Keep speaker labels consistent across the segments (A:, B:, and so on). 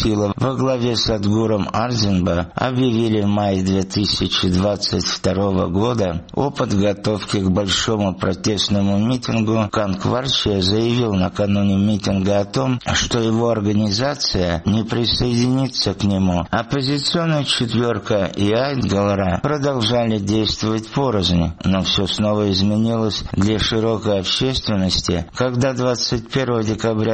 A: силы во главе с Адгуром Арзинба объявили в мае 2022 года о подготовке к большому протестному митингу, Канкварчия заявил накануне митинга о том, что его организация не присоединится к нему. Оппозиционная четверка и Айтгалара продолжали действовать порознь, но все снова изменилось для широкой общественности, когда 21 декабря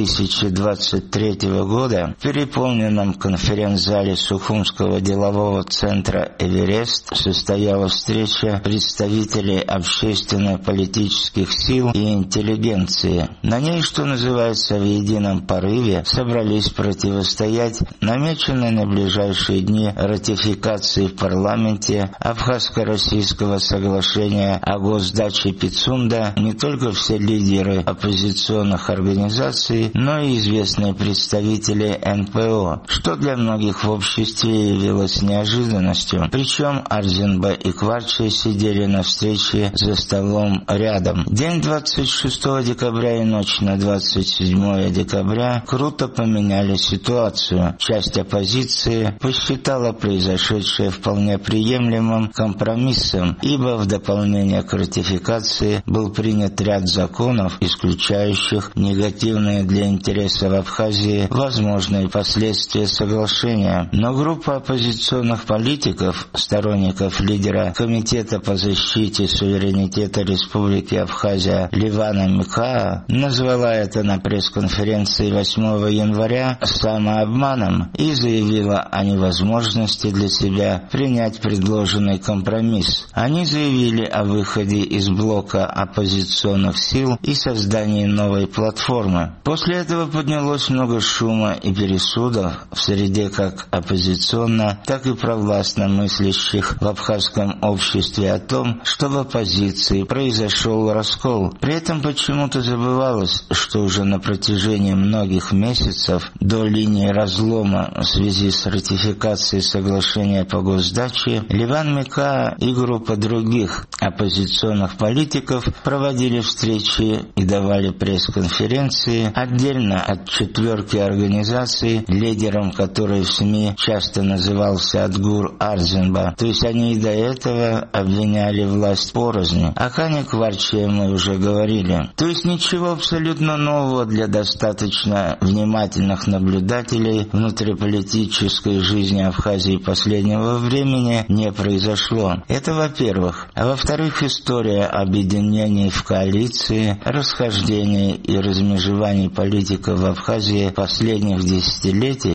A: 2023 года в переполненном конференц-зале Сухумского делового центра «Эверест» состоялась встреча представителей общественно-политических сил и интеллигенции. На ней, что называется, в едином порыве собрались противостоять намеченной на ближайшие дни ратификации в парламенте Абхазско-Российского соглашения о госдаче Пицунда не только все лидеры оппозиционных организаций, но и известные представители НПО, что для многих в обществе явилось неожиданностью. Причем Арзинба и Кварчия сидели на встрече за столом рядом. День 26 декабря и ночь на 27 декабря круто поменяли ситуацию. Часть оппозиции посчитала произошедшее вполне приемлемым компромиссом, ибо в дополнение к ратификации был принят ряд законов, исключающих негативные для интересов Абхазии возможные последствия соглашения. Но группа оппозиционных политиков, сторонников лидера Комитета по защите суверенитета Республики Абхазия Ливана Микаа, назвала это на пресс-конференции 8 января самообманом и заявила о невозможности для себя принять предложенный компромисс. Они заявили о выходе из блока оппозиционных сил и создании новой платформы. После этого поднялось много шума и пересудов в среде как оппозиционно, так и провластно мыслящих в абхазском обществе о том, что в оппозиции произошел раскол. При этом почему-то забывалось, что уже на протяжении многих месяцев до линии разлома в связи с ратификацией соглашения по госдаче Ливан Микаа и группа других оппозиционных политиков проводили встречи и давали пресс-конференции отдельно от четверки организаций, лидером которой в СМИ часто назывался Адгур Арзинба. То есть они и до этого обвиняли власть порознь. О Кане Кварчия мы уже говорили. То есть ничего абсолютно нового для достаточно внимательных наблюдателей внутриполитической жизни Абхазии последнего времени не произошло. Это во-первых. А во-вторых, история объединений в коалиции, расхождений и размежеваний политиков в Абхазии последних десятилетий